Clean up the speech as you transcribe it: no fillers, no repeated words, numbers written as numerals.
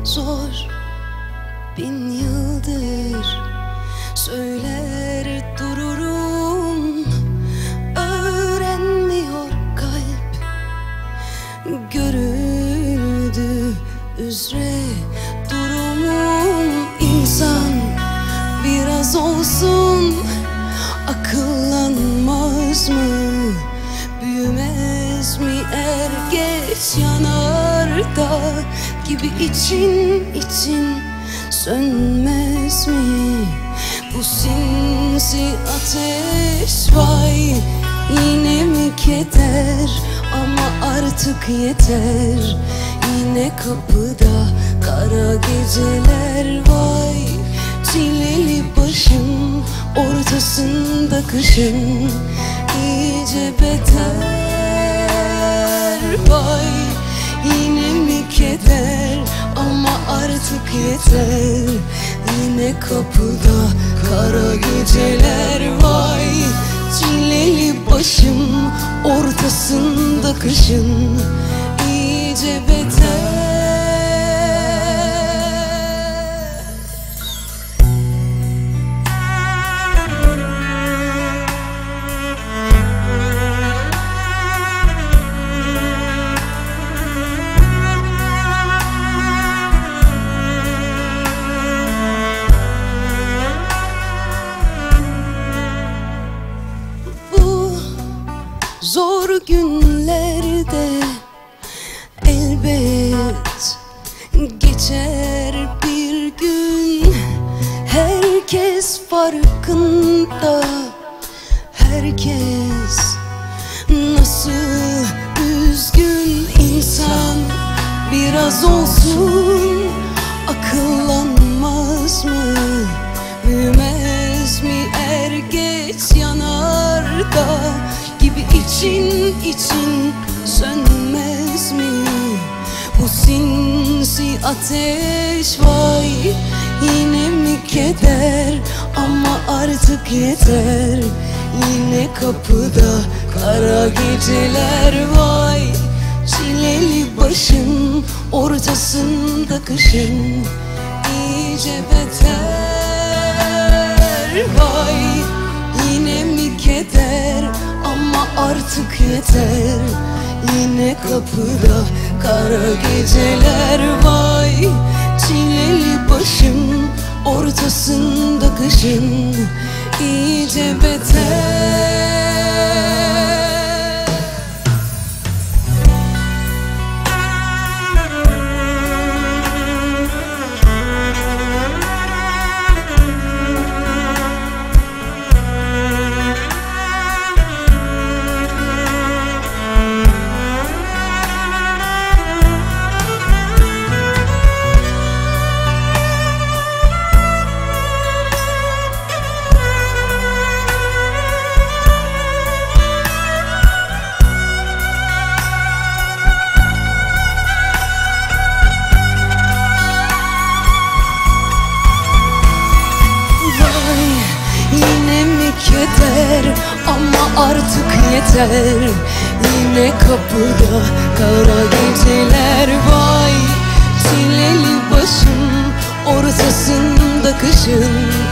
Zor 1000 yıldır söyler dururum, öğrenmiyor kalp. Görüldü üzere durumum. İnsan biraz olsun akıllanmaz mı? Büyümez mi er geç yanardağ gibi için sönmez mi? Bu sinsi ateş vay, yine mi keder? Ama artık yeter. Yine kapıda kara geceler vay. Çileli başım ortasında kışın iyice beter vay. Yine mi keder? Ama artık yeter. Yine kapıda kara geceler vay. Çileli başım ortasında kışın iyice beter. Zor günlerde elbet geçer bir gün. Herkes farkında, herkes nasıl üzgün. İnsan biraz olsun akıllanmaz mı? Büyümez mi er geç yanardağ gibi için sönmez mi? Bu sinsi ateş vay. Yine mi keder? Ama artık yeter. Yine kapıda kara geceler vay. Çileli başım ortasında kışın iyice beter vay. Yine mi keder? Ama artık yeter. Yine kapıda kara geceler vay. Çileli başım ortasında kışın iyice beter. Yeter ama artık yeter. Yine kapıda kara geceler vay. Çileli başım ortasında kışın